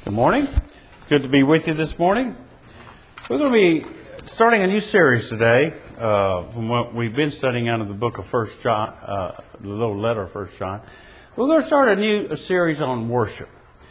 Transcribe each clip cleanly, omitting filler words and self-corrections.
Good morning. It's good to be with you this morning. We're going to be starting a new series today from what we've been studying out of the book of 1 John, the little letter of 1 John. We're going to start a new series on worship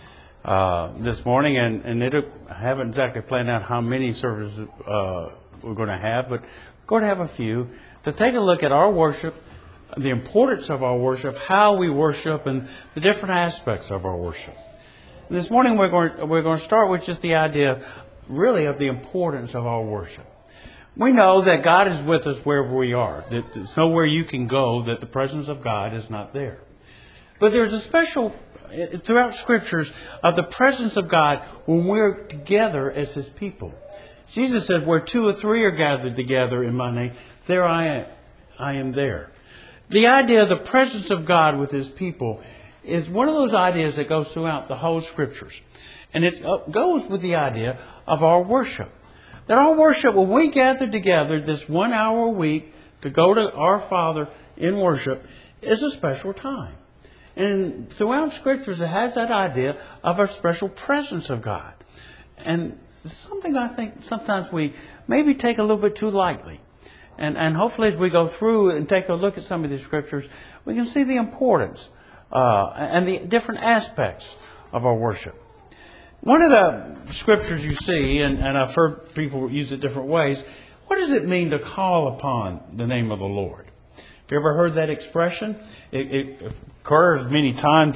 this morning, and I haven't exactly planned out how many services we're going to have, but we're going to have a few to take a look at our worship, the importance of our worship, how we worship, and the different aspects of our worship. This morning we're going to start with just the idea, really, of the importance of our worship. We know that God is with us wherever we are. That there's nowhere you can go that the presence of God is not there. But there's a special, throughout Scriptures, of the presence of God when we're together as His people. Jesus said, where two or three are gathered together in my name, there I am there. The idea of the presence of God with His people is one of those ideas that goes throughout the whole Scriptures. And it goes with the idea of our worship. That our worship, when we gather together this 1 hour a week to go to our Father in worship, is a special time. And throughout Scriptures it has that idea of a special presence of God. And something I think sometimes we maybe take a little bit too lightly. And hopefully as we go through and take a look at some of these Scriptures, we can see the importance and the different aspects of our worship. One of the Scriptures you see, and I've heard people use it different ways, what does it mean to call upon the name of the Lord? Have you ever heard that expression? It occurs many times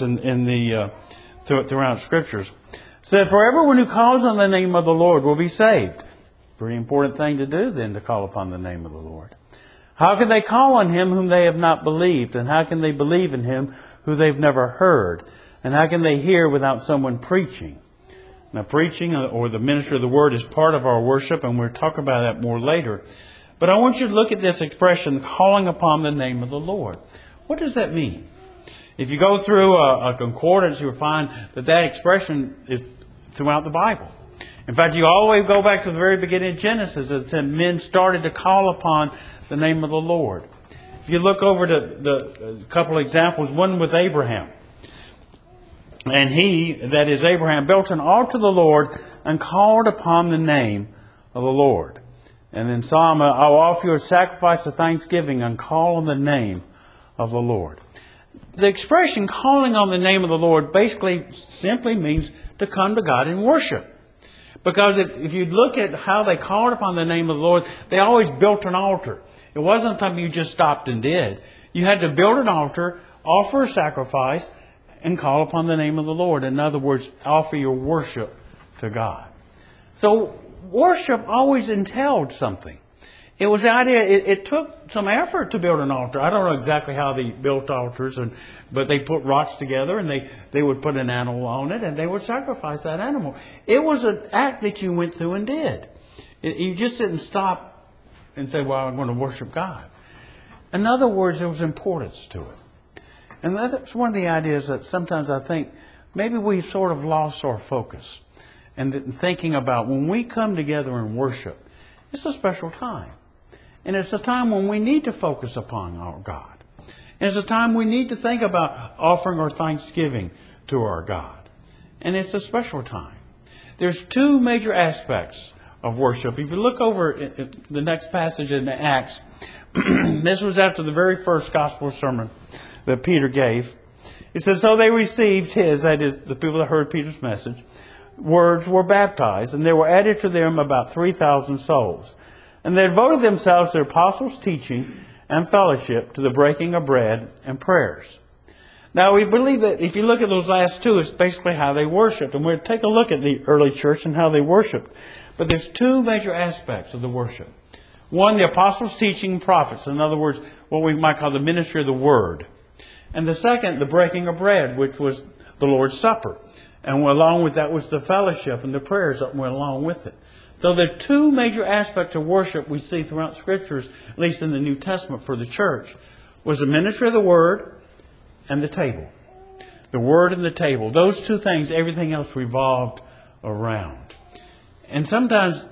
throughout Scriptures. It said, for everyone who calls on the name of the Lord will be saved. Pretty important thing to do then, to call upon the name of the Lord. How can they call on Him whom they have not believed? And how can they believe in Him who they've never heard? And how can they hear without someone preaching? Now, preaching or the ministry of the Word is part of our worship, and we'll talk about that more later. But I want you to look at this expression, calling upon the name of the Lord. What does that mean? If you go through a concordance, you'll find that expression is throughout the Bible. In fact, you always go back to the very beginning of Genesis. It said men started to call upon the name of the Lord. If you look over to the couple of examples, one with Abraham. And he, that is Abraham, built an altar to the Lord and called upon the name of the Lord. And in Psalm, I'll offer you a sacrifice of thanksgiving and call on the name of the Lord. The expression calling on the name of the Lord basically simply means to come to God in worship. Because if you look at how they called upon the name of the Lord, they always built an altar. It wasn't something you just stopped and did. You had to build an altar, offer a sacrifice, and call upon the name of the Lord. In other words, offer your worship to God. So worship always entailed something. It was the idea, it took some effort to build an altar. I don't know exactly how they built altars, but they put rocks together and they would put an animal on it and they would sacrifice that animal. It was an act that you went through and did. You just didn't stop and say, well, I'm going to worship God. In other words, there was importance to it. And that's one of the ideas that sometimes I think maybe we've sort of lost our focus. And thinking about when we come together and worship, it's a special time. And it's a time when we need to focus upon our God. And it's a time we need to think about offering our thanksgiving to our God. And it's a special time. There's two major aspects of worship. If you look over at the next passage in Acts, this was after the very first gospel sermon that Peter gave. It says, so they received his, that is, the people that heard Peter's message, words were baptized, and there were added to them about 3,000 souls. And they devoted themselves to the apostles' teaching and fellowship, to the breaking of bread and prayers. Now, we believe that if you look at those last two, it's basically how they worshipped. And we'll take a look at the early church and how they worshipped. But there's two major aspects of the worship. One, the apostles' teaching and prophets. In other words, what we might call the ministry of the Word. And the second, the breaking of bread, which was the Lord's Supper. And along with that was the fellowship and the prayers that went along with it. So the two major aspects of worship we see throughout Scriptures, at least in the New Testament for the church, was the ministry of the Word and the table. The Word and the table. Those two things, everything else revolved around. And sometimes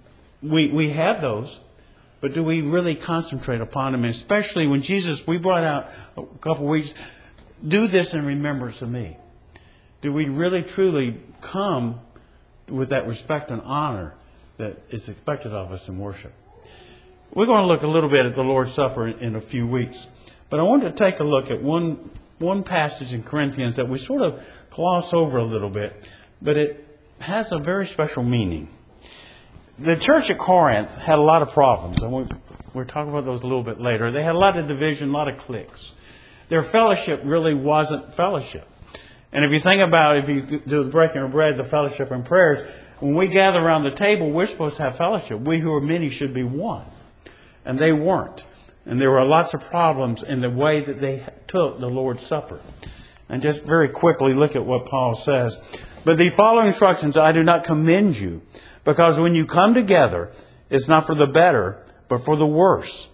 we have those, but do we really concentrate upon them? Especially when Jesus, we brought out a couple of weeks, do this in remembrance of me. Do we really truly come with that respect and honor that is expected of us in worship? We're going to look a little bit at the Lord's Supper in a few weeks. But I want to take a look at one passage in Corinthians that we sort of gloss over a little bit, but it has a very special meaning. The church at Corinth had a lot of problems, and we'll talk about those a little bit later. They had a lot of division, a lot of cliques. Their fellowship really wasn't fellowship. And if you think about, if you do the breaking of bread, the fellowship and prayers, when we gather around the table, we're supposed to have fellowship. We who are many should be one. And they weren't. And there were lots of problems in the way that they took the Lord's Supper. And just very quickly look at what Paul says. But the following instructions I do not commend you, because when you come together, it's not for the better, but for the worse.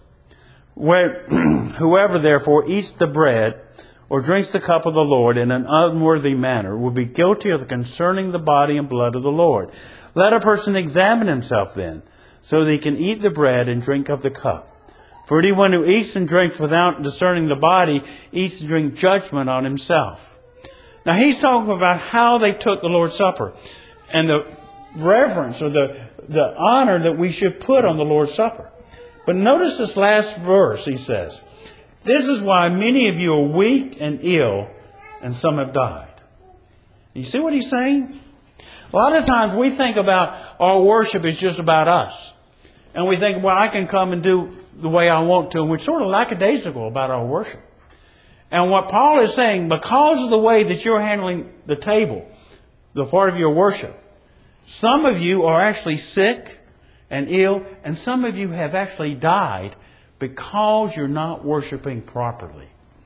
Whoever therefore eats the bread or drinks the cup of the Lord in an unworthy manner will be guilty of concerning the body and blood of the Lord. Let a person examine himself then, so that he can eat the bread and drink of the cup. For anyone who eats and drinks without discerning the body eats and drinks judgment on himself. Now he's talking about how they took the Lord's Supper and the reverence or the honor that we should put on the Lord's Supper. But notice this last verse, he says, this is why many of you are weak and ill, and some have died. You see what he's saying? A lot of times we think about our worship is just about us. And we think, well, I can come and do the way I want to. And we're sort of lackadaisical about our worship. And what Paul is saying, because of the way that you're handling the table, the part of your worship, some of you are actually sick and ill, and some of you have actually died because you're not worshiping properly.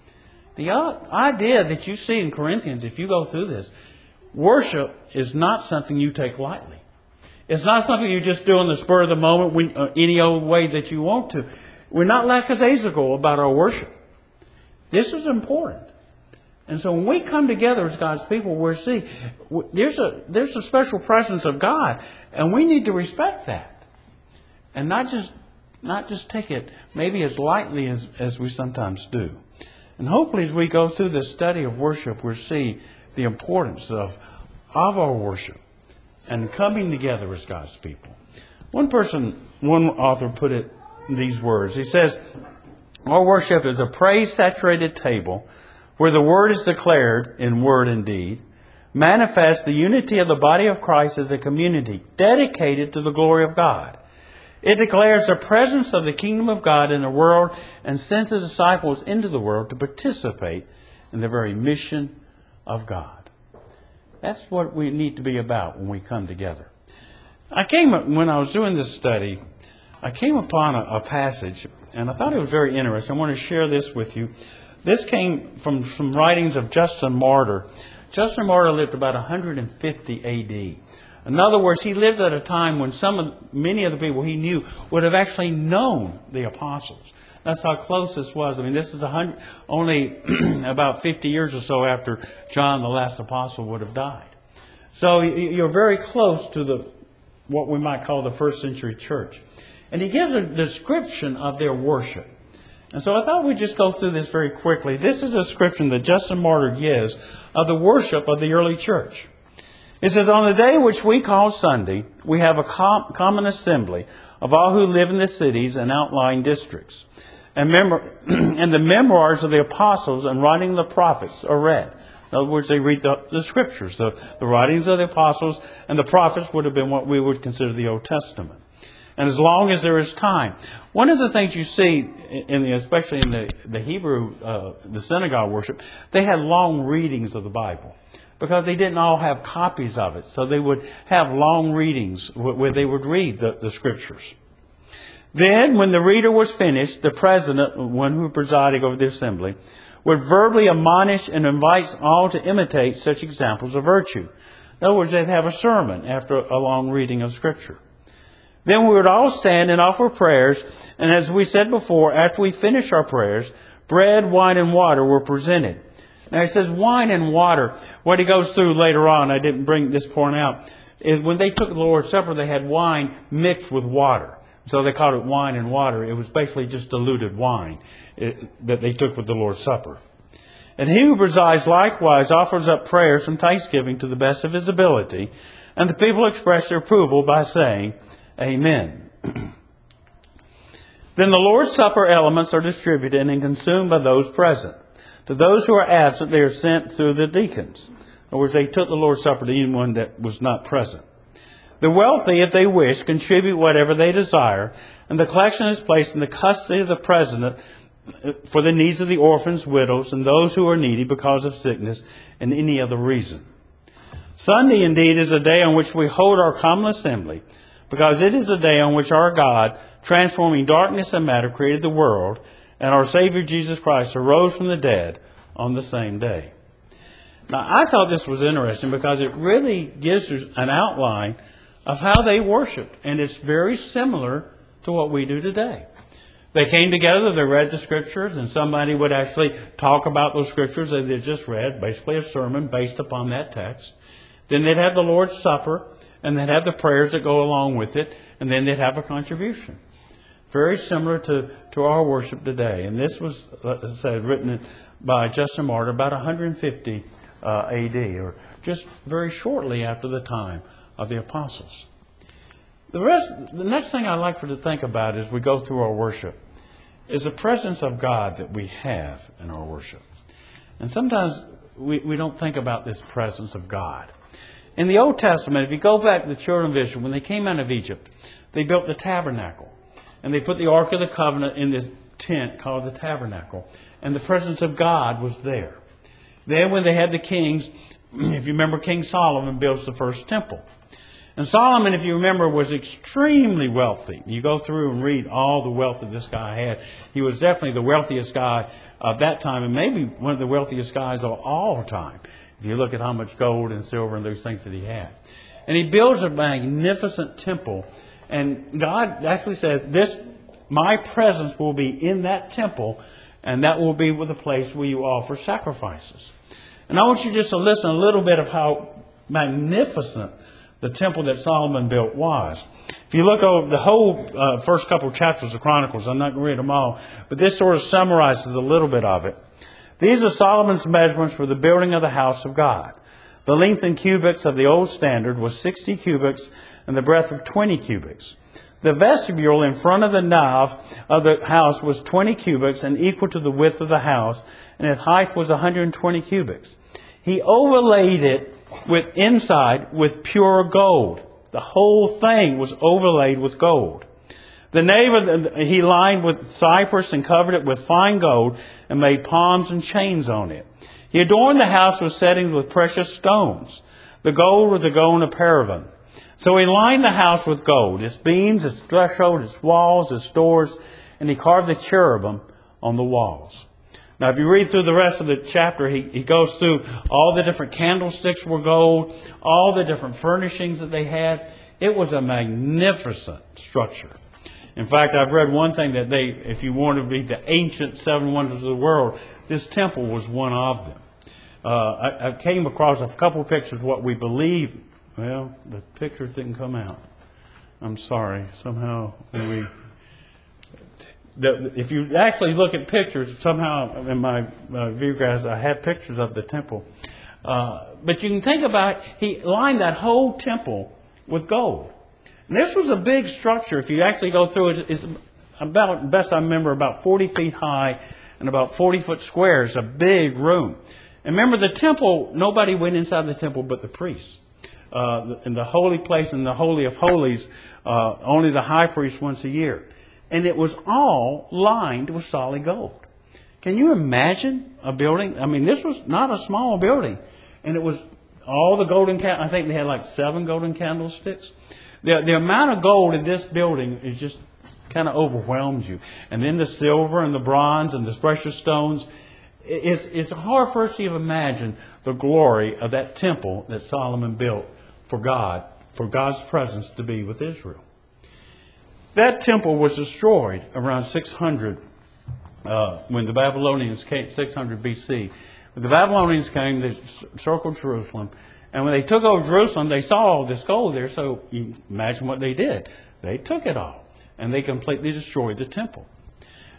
The idea that you see in Corinthians, if you go through this, worship is not something you take lightly. It's not something you just do on the spur of the moment, any old way that you want to. We're not lackadaisical about our worship. This is important. And so when we come together as God's people, we're seeing there's a special presence of God, and we need to respect that, and not just take it maybe as lightly as we sometimes do. And hopefully, as we go through this study of worship, we'll see the importance of our worship and coming together as God's people. One author put it in these words. He says, our worship is a praise-saturated table where the Word is declared in word and deed, manifests the unity of the body of Christ as a community dedicated to the glory of God. It declares the presence of the kingdom of God in the world and sends the disciples into the world to participate in the very mission of God. That's what we need to be about when we come together. When I was doing this study, I came upon a passage, and I thought it was very interesting. I want to share this with you. This came from some writings of Justin Martyr. Justin Martyr lived about 150 A.D. In other words, he lived at a time when many of the people he knew would have actually known the apostles. That's how close this was. I mean, this is only about 50 years or so after John, the last apostle, would have died. So you're very close to what we might call the first century church. And he gives a description of their worship. And so I thought we'd just go through this very quickly. This is a description that Justin Martyr gives of the worship of the early church. It says, on the day which we call Sunday, we have a common assembly of all who live in the cities and outlying districts. And the memoirs of the apostles and writing of the prophets are read. In other words, they read the scriptures. The writings of the apostles and the prophets would have been what we would consider the Old Testament. And as long as there is time. One of the things you see, especially in the Hebrew, the synagogue worship, they had long readings of the Bible. Because they didn't all have copies of it. So they would have long readings where they would read the scriptures. Then, when the reader was finished, the president, one who presided over the assembly, would verbally admonish and invites all to imitate such examples of virtue. In other words, they'd have a sermon after a long reading of Scripture. Then we would all stand and offer prayers, and as we said before, after we finished our prayers, bread, wine, and water were presented. Now he says wine and water. What he goes through later on, I didn't bring this point out, is when they took the Lord's Supper, they had wine mixed with water. So they called it wine and water. It was basically just diluted wine that they took with the Lord's Supper. And he who presides likewise offers up prayers and thanksgiving to the best of his ability, and the people express their approval by saying, Amen. Then the Lord's Supper elements are distributed and consumed by those present. To those who are absent, they are sent through the deacons. In other words, they took the Lord's Supper to anyone that was not present. The wealthy, if they wish, contribute whatever they desire, and the collection is placed in the custody of the president for the needs of the orphans, widows, and those who are needy because of sickness and any other reason. Sunday, indeed, is a day on which we hold our common assembly, because it is a day on which our God, transforming darkness and matter, created the world, and our Savior Jesus Christ arose from the dead on the same day. Now, I thought this was interesting because it really gives us an outline of how they worshiped, and it's very similar to what we do today. They came together, they read the Scriptures, and somebody would actually talk about those Scriptures that they just read, basically a sermon based upon that text. Then they'd have the Lord's Supper, and they'd have the prayers that go along with it, and then they'd have a contribution. Very similar to our worship today. And this was, as I said, written by Justin Martyr about 150 A.D., or just very shortly after the time of the apostles. The next thing I'd like for you to think about as we go through our worship is the presence of God that we have in our worship. And sometimes we don't think about this presence of God. In the Old Testament, if you go back to the children of Israel, when they came out of Egypt, they built the tabernacle. And they put the Ark of the Covenant in this tent called the tabernacle. And the presence of God was there. Then when they had the kings, if you remember, King Solomon builds the first temple. And Solomon, if you remember, was extremely wealthy. You go through and read all the wealth that this guy had. He was definitely the wealthiest guy of that time, and maybe one of the wealthiest guys of all time, if you look at how much gold and silver and those things that he had. And he builds a magnificent temple. And God actually says, my presence will be in that temple, and that will be the place where you offer sacrifices. And I want you just to listen a little bit of how magnificent the temple that Solomon built was. If you look over the whole first couple of chapters of Chronicles, I'm not going to read them all, but this sort of summarizes a little bit of it. These are Solomon's measurements for the building of the house of God. The length in cubits of the old standard was 60 cubits, and the breadth of 20 cubits. The vestibule in front of the nave of the house was 20 cubits and equal to the width of the house, and its height was 120 cubits. He overlaid it inside with pure gold. The whole thing was overlaid with gold. The nave he lined with cypress and covered it with fine gold and made palms and chains on it. He adorned the house with settings with precious stones. The gold was the gold of Paravan. So he lined the house with gold, its beams, its threshold, its walls, its doors, and he carved the cherubim on the walls. Now, if you read through the rest of the chapter, he goes through all the different candlesticks were gold, all the different furnishings that they had. It was a magnificent structure. In fact, I've read one thing that if you want to read the ancient seven wonders of the world, this temple was one of them. I came across a couple of pictures of what we believe. Well, the pictures didn't come out. I'm sorry. Somehow if you actually look at pictures, somehow in my viewgraphs I had pictures of the temple. But you can think about it, he lined that whole temple with gold. And this was a big structure. If you actually go through it, it's about, best I remember, about 40 feet high and about 40 foot square. It's a big room. And remember, the temple, nobody went inside the temple but the priests. In the holy place, in the Holy of Holies, only the high priest once a year. And it was all lined with solid gold. Can you imagine a building? I mean, this was not a small building. And it was all the golden, I think they had like 7 golden candlesticks. The amount of gold in this building is just kind of overwhelms you. And then the silver and the bronze and the precious stones. It's hard for us to even imagine the glory of that temple that Solomon built for God, for God's presence to be with Israel. That temple was destroyed around 600 when the Babylonians came, 600 BC. When the Babylonians came, they circled Jerusalem. And when they took over Jerusalem, they saw all this gold there. So you imagine what they did. They took it all. And they completely destroyed the temple.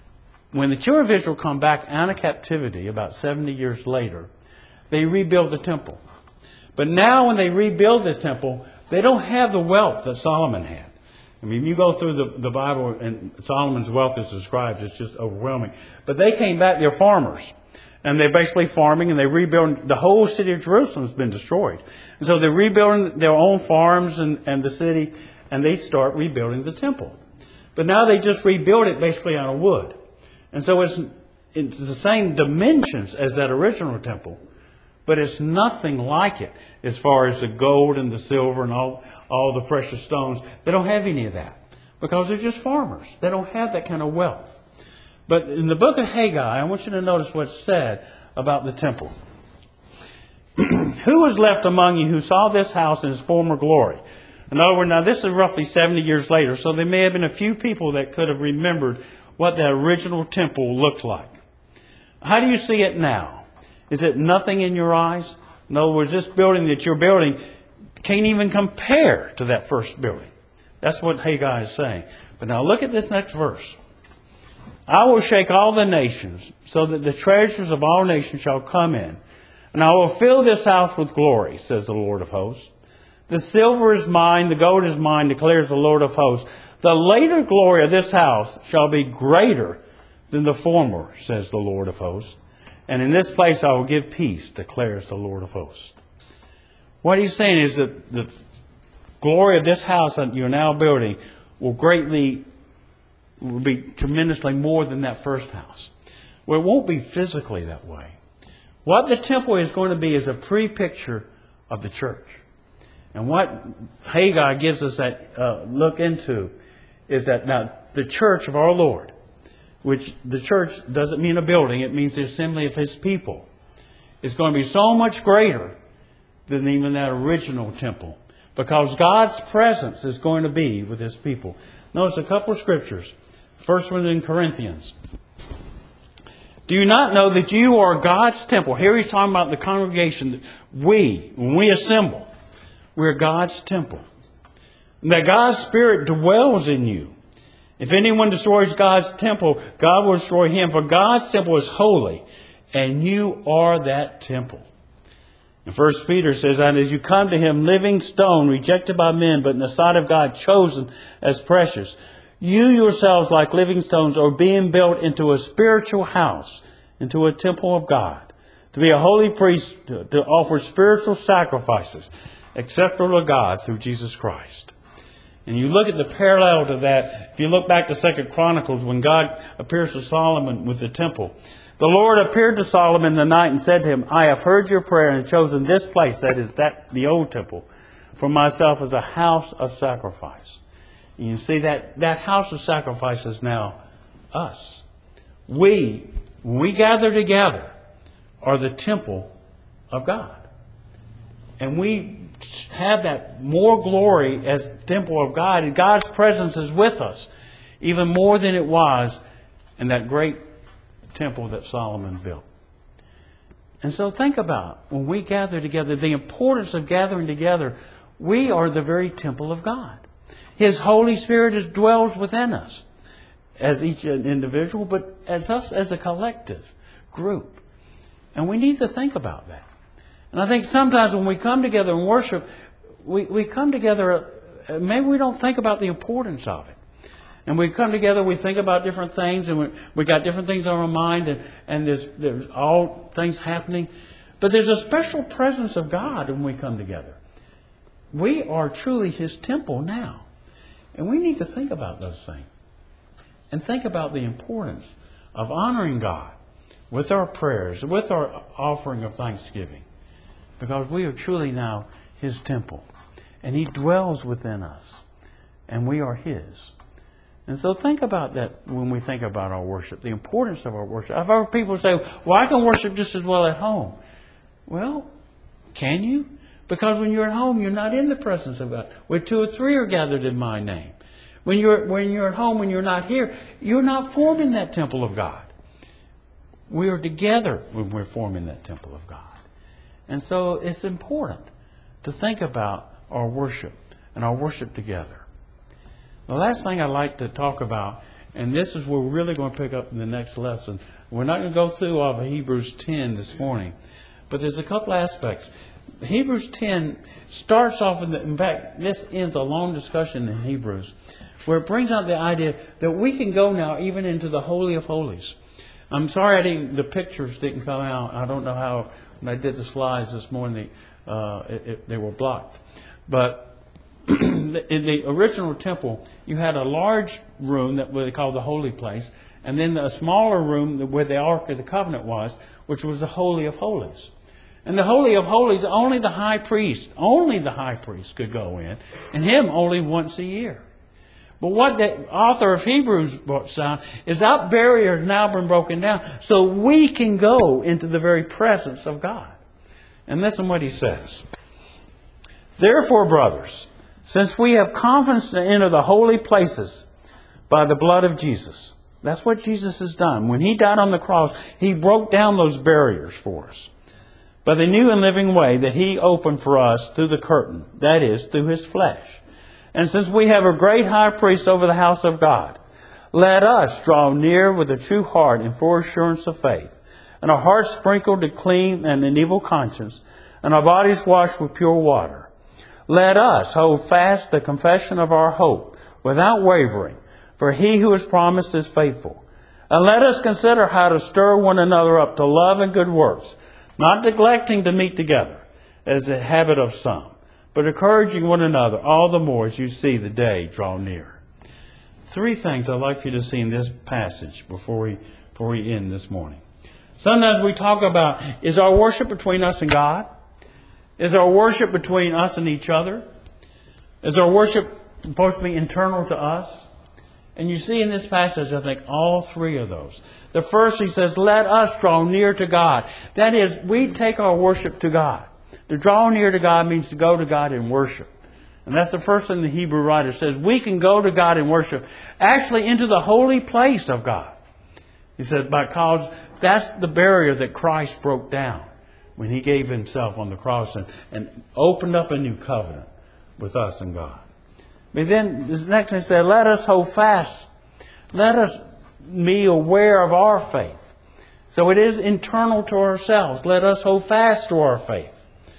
when the children of Israel come back out of captivity about 70 years later, they rebuild the temple. But now when they rebuild this temple, they don't have the wealth that Solomon had. I mean, you go through the Bible and Solomon's wealth is described, it's just overwhelming. But they came back, they're farmers. And they're basically farming and they rebuild. The whole city of Jerusalem has been destroyed. And so they're rebuilding their own farms and the city, and they start rebuilding the temple. But now they just rebuild it basically out of wood. And so it's the same dimensions as that original temple, but it's nothing like it as far as the gold and the silver and all the precious stones. They don't have any of that because they're just farmers. They don't have that kind of wealth. But in the book of Haggai, I want you to notice what's said about the temple. Who was left among you who saw this house in its former glory? In other words, now this is roughly 70 years later, so there may have been a few people that could have remembered what that original temple looked like. How do you see it now? Is it nothing in your eyes? In other words, this building that you're building can't even compare to that first building. That's what Haggai is saying. But now look at this next verse. I will shake all the nations, so that the treasures of all nations shall come in. And I will fill this house with glory, says the Lord of hosts. The silver is mine, the gold is mine, declares the Lord of hosts. The later glory of this house shall be greater than the former, says the Lord of hosts. And in this place I will give peace, declares the Lord of hosts. What he's saying is that the glory of this house that you're now building will be tremendously more than that first house. Well, it won't be physically that way. What the temple is going to be is a pre-picture of the church. And what Haggai gives us that look into is that now the church of our Lord, which the church doesn't mean a building, it means the assembly of His people, is going to be so much greater than even that original temple. Because God's presence is going to be with His people. Notice a couple of scriptures. First one in Corinthians. Do you not know that you are God's temple? Here he's talking about the congregation. When we assemble, we're God's temple. And that God's Spirit dwells in you. If anyone destroys God's temple, God will destroy him. For God's temple is holy, and you are that temple. And 1 Peter says, and as you come to Him, living stone, rejected by men, but in the sight of God, chosen as precious, you yourselves, like living stones, are being built into a spiritual house, into a temple of God, to be a holy priest, to offer spiritual sacrifices, acceptable to God through Jesus Christ. And you look at the parallel to that, if you look back to 2 Chronicles, when God appears to Solomon with the temple, the Lord appeared to Solomon in the night and said to him, I have heard your prayer and chosen this place, that is the old temple, for myself as a house of sacrifice. And you see that house of sacrifice is now us. When we gather together, are the temple of God. And we have that more glory as the temple of God, and God's presence is with us, even more than it was in that great temple that Solomon built. And so think about when we gather together, the importance of gathering together. We are the very temple of God. His Holy Spirit dwells within us as each individual, but as us as a collective group. And we need to think about that. And I think sometimes when we come together and worship, we come together, maybe we don't think about the importance of it. And we come together, we think about different things, and we got different things on our mind, and there's all things happening. But there's a special presence of God when we come together. We are truly His temple now. And we need to think about those things. And think about the importance of honoring God with our prayers, with our offering of thanksgiving. Because we are truly now His temple. And He dwells within us. And we are His. And so think about that when we think about our worship, the importance of our worship. I've heard people say, well, I can worship just as well at home. Well, can you? Because when you're at home, you're not in the presence of God. Where 2 or 3 are gathered in my name. When you're at home, when you're not here, you're not forming that temple of God. We are together when we're forming that temple of God. And so it's important to think about our worship and our worship together. The last thing I'd like to talk about And this is where we're really going to pick up in the next lesson. We're not going to go through all of Hebrews 10 this morning, but there's a couple aspects. Hebrews 10 starts off in fact, this ends a long discussion in Hebrews, where it brings out the idea that we can go now even into the Holy of Holies. I'm sorry the pictures didn't come out. I don't know how, when I did the slides this morning, they were blocked. But in the original temple, you had a large room that they called the Holy Place, and then a smaller room where the Ark of the Covenant was, which was the Holy of Holies. And the Holy of Holies, only the high priest could go in, and him only once a year. But what the author of Hebrews brought down is that barrier has now been broken down, so we can go into the very presence of God. And listen what he says. Therefore, brothers, since we have confidence to enter the holy places by the blood of Jesus. That's what Jesus has done. When He died on the cross, He broke down those barriers for us. By the new and living way that He opened for us through the curtain, that is, through His flesh. And since we have a great high priest over the house of God, let us draw near with a true heart and full assurance of faith, and our hearts sprinkled to clean and an evil conscience, and our bodies washed with pure water. Let us hold fast the confession of our hope without wavering, for He who has promised is faithful. And let us consider how to stir one another up to love and good works, not neglecting to meet together, as the habit of some, but encouraging one another all the more as you see the day draw near. Three things I'd like you to see in this passage before we end this morning. Sometimes we talk about, is our worship between us and God? Is our worship between us and each other? Is our worship supposed to be internal to us? And you see in this passage, I think, all three of those. The first, he says, let us draw near to God. That is, we take our worship to God. To draw near to God means to go to God in worship. And that's the first thing the Hebrew writer says. We can go to God in worship, actually into the holy place of God. He said, because that's the barrier that Christ broke down when He gave Himself on the cross and opened up a new covenant with us and God. But then this next one said, let us hold fast. Let us be aware of our faith. So it is internal to ourselves. Let us hold fast to our faith.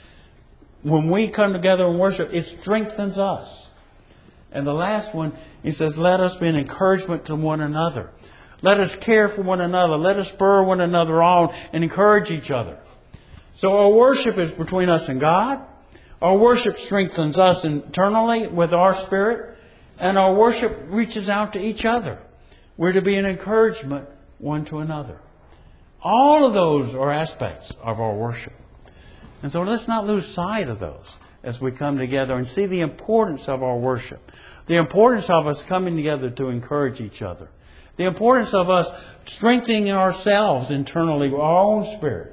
When we come together and worship, it strengthens us. And the last one, he says, let us be an encouragement to one another. Let us care for one another. Let us spur one another on and encourage each other. So our worship is between us and God. Our worship strengthens us internally with our spirit. And our worship reaches out to each other. We're to be an encouragement one to another. All of those are aspects of our worship. And so let's not lose sight of those as we come together and see the importance of our worship. The importance of us coming together to encourage each other. The importance of us strengthening ourselves internally with our own spirit.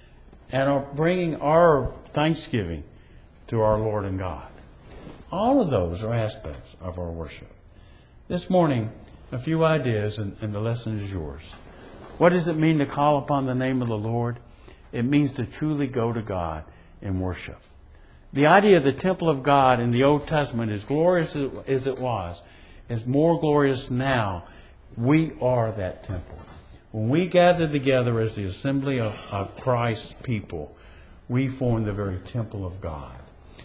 And bringing our thanksgiving to our Lord and God. All of those are aspects of our worship. This morning, a few ideas, and the lesson is yours. What does it mean to call upon the name of the Lord? It means to truly go to God in worship. The idea of the temple of God in the Old Testament, as glorious as it was, is more glorious now. We are that temple. When we gather together as the assembly of Christ's people, we form the very temple of God.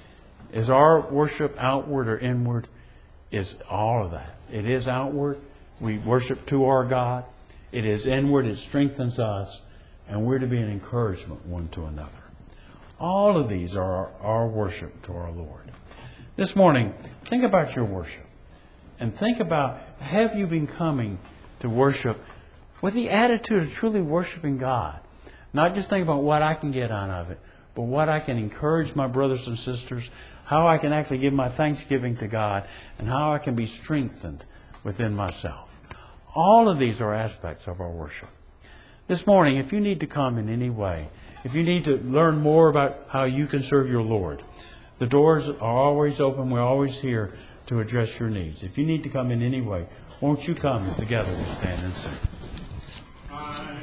Is our worship outward or inward? It's all of that. It is outward. We worship to our God. It is inward. It strengthens us. And we're to be an encouragement one to another. All of these are our worship to our Lord. This morning, think about your worship. And think about, have you been coming to worship with the attitude of truly worshiping God? Not just think about what I can get out of it, but what I can encourage my brothers and sisters, how I can actually give my thanksgiving to God, and how I can be strengthened within myself. All of these are aspects of our worship. This morning, if you need to come in any way, if you need to learn more about how you can serve your Lord, the doors are always open. We're always here to address your needs. If you need to come in any way, won't you come together we stand and sing.